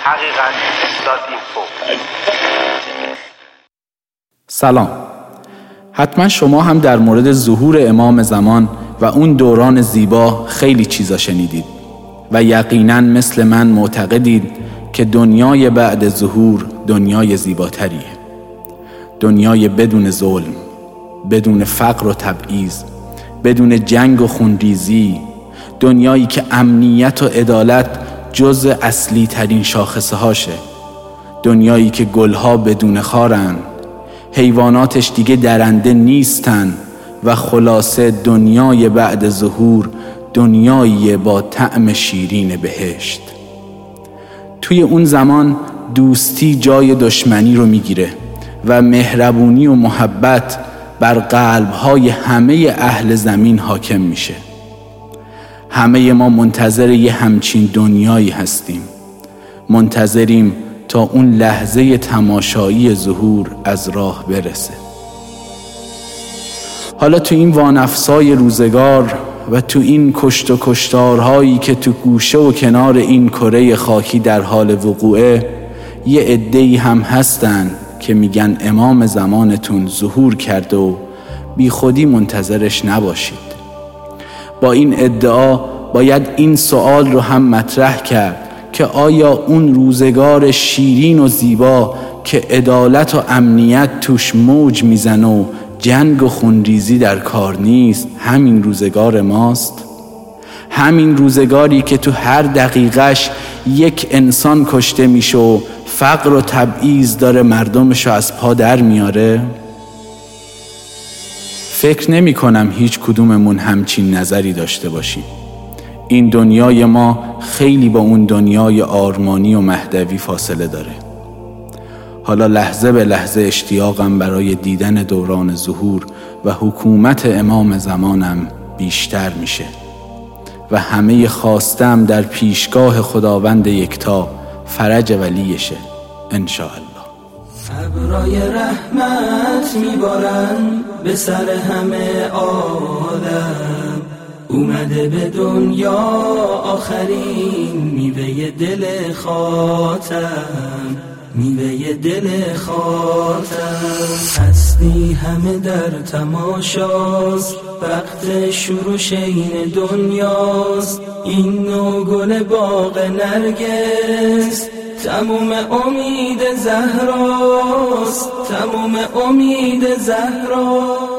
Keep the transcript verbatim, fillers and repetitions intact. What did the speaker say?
حقیقت دات اینفو. سلام. حتما شما هم در مورد ظهور امام زمان و اون دوران زیبا خیلی چیزا شنیدید و یقینا مثل من معتقدید که دنیای بعد ظهور دنیای زیباتریه. دنیای بدون ظلم، بدون فقر و تبعیض، بدون جنگ و خونریزی، دنیایی که امنیت و عدالت جزء اصلی ترین شاخصه هاشه، دنیایی که گلها بدون خارن، حیواناتش دیگه درنده نیستن و خلاصه دنیای بعد ظهور دنیایی با طعم شیرین بهشت. توی اون زمان دوستی جای دشمنی رو میگیره و مهربونی و محبت بر قلب‌های همه اهل زمین حاکم میشه. همه ما منتظر یه همچین دنیایی هستیم، منتظریم تا اون لحظه تماشایی ظهور از راه برسه. حالا تو این وانفسای روزگار و تو این کشت و کشتارهایی که تو گوشه و کنار این کره خاکی در حال وقوعه، یه عده‌ای هم هستن که میگن امام زمانتون ظهور کرده و بی خودی منتظرش نباشید. با این ادعا باید این سوال رو هم مطرح کرد که آیا اون روزگار شیرین و زیبا که عدالت و امنیت توش موج میزنه و جنگ و خونریزی در کار نیست همین روزگار ماست؟ همین روزگاری که تو هر دقیقش یک انسان کشته میشه و فقر و تبعیض داره مردمشو از پا در میاره؟ فکر نمی کنم هیچ کدوممون همچین نظری داشته باشیم. این دنیای ما خیلی با اون دنیای آرمانی و مهدوی فاصله داره. حالا لحظه به لحظه اشتیاقم برای دیدن دوران ظهور و حکومت امام زمانم بیشتر میشه و همه خواستم در پیشگاه خداوند یکتا فرج ولیشه انشاءالله. ابرای رحمت میبارن به سر همه عالم، اومده به دنیا آخرین میوه دل خاتم، میوه دل خاتم. هستی همه در تماشاست، وقت شروع این دنیاست. این نو گل باغ نرگس تموم امید زهراست، تموم امید زهراست.